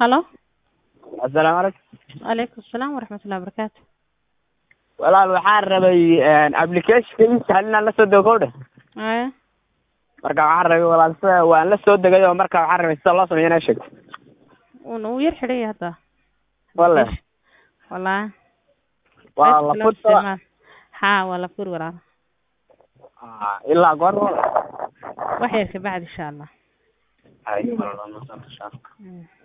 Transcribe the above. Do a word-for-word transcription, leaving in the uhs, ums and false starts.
هلو. السلام عليكم. عليكم السلام ورحمة الله وبركاته. walaal waxaan rabay application halina la soo degowda ايه marka waxaan rabay walaal sida waan la soo degay oo marka waxaan rabay sida loo sameeyo inaa sheegto ونو يرحلي هذا wallahi والله waa la furta ها ولا فور ولا ilaa goor وحيرك بعد إن شاء الله. ay walaal ma soo